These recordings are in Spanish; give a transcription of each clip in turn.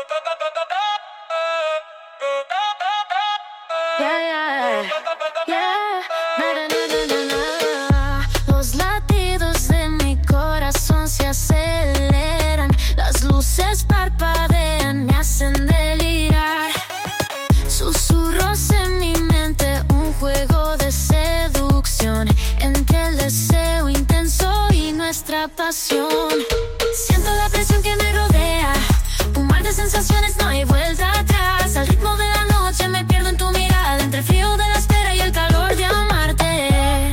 Yeah, yeah, yeah. Na, na, na, na, na, na. Los latidos de mi corazón se aceleran, las luces parpadean, me hacen delirar. Susurros en mi mente, un juego de seducción entre el deseo intenso y nuestra pasión. Siento la presión que me rodea, un mar de sensaciones, no hay vuelta atrás. Al ritmo de la noche me pierdo en tu mirada, entre el frío de la espera y el calor de amarte.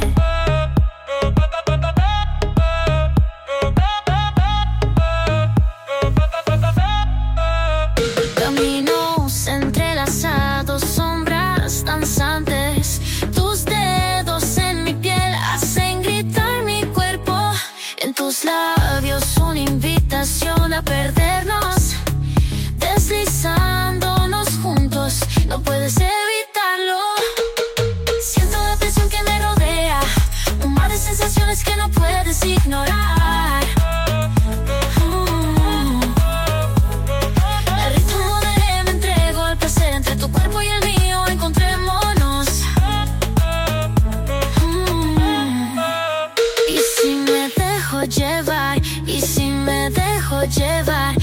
Caminos entrelazados, sombras danzantes, tus dedos en mi piel hacen gritar mi cuerpo. En tus labios una invitación a perdernos, deslizándonos juntos, no puedes evitarlo. Siento la presión que me rodea, un mar de sensaciones que no puedes ignorar. El ritmo de me entrego al placer, entre tu cuerpo y el mío encontrémonos. Y si me dejo llevar, y si me dejo llevar,